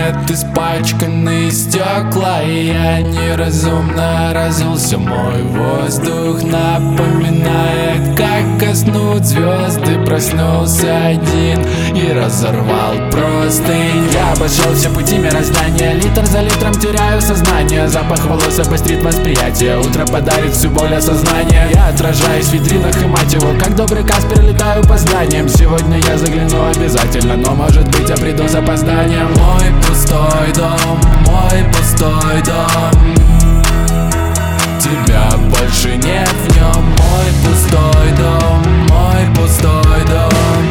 нет испачканы стекла, и я неразумно разлился. Мой воздух напоминает, как коснут звезды. Проснулся один и разорвал простынь. Я обошел все пути мироздания, литр за литром теряю сознание. Запах волос обострит восприятие, утро подарит всю боль осознания. Я отражаюсь в витринах и мать его, как добрый Каспер летаю по зданиям. Сегодня я загляну обязательно, но может быть я приду с опозданием. Мой пустой дом, мой пустой дом, тебя больше нет в нем. Мой пустой дом, мой пустой дом,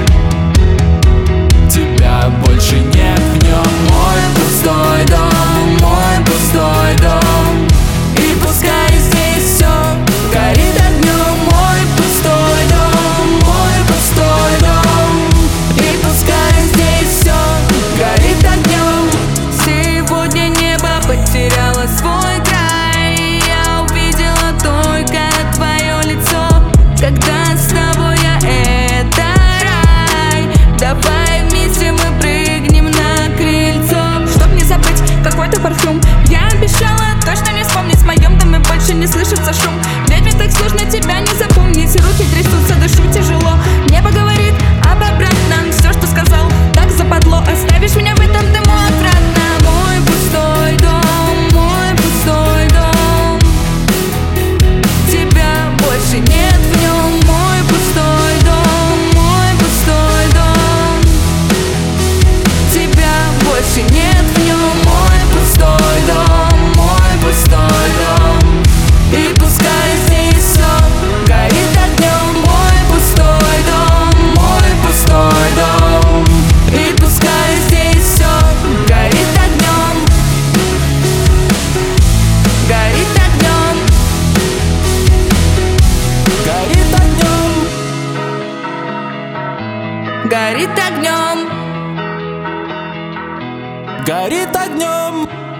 тебя больше нет в нем. Мой пустой дом, мой пустой дом, и пускай здесь все горит огнем. Мой пустой дом, мой пустой дом, и пускай здесь все горит огнем. Сегодня небо потеряло свой край, я увидела только твое лицо. Когда с тобой я, это рай. Давай вместе мы прыгнем на крыльцо, чтоб не забыть какой-то парфюм. Я обещала точно не вспомнить, в моем доме больше не слышится шум. Ведь мне так сложно тебя не запомнить, руки трясутся, дышу тяжело. Небо говорит об обратном, все, что сказал, так западло. Оставишь меня в этом дыму обратно. Мой пустой дом, мой пустой дом, тебя больше нет в нем. Мой пустой дом, мой пустой дом, тебя больше нет в нем. Мой пустой дом, мой пустой дом, и пускай здесь все горит огнем. Мой пустой дом, мой пустой дом, и пускай здесь все горит огнем. Горит огнем. Горит огнем, Горит огнем. горит огнем.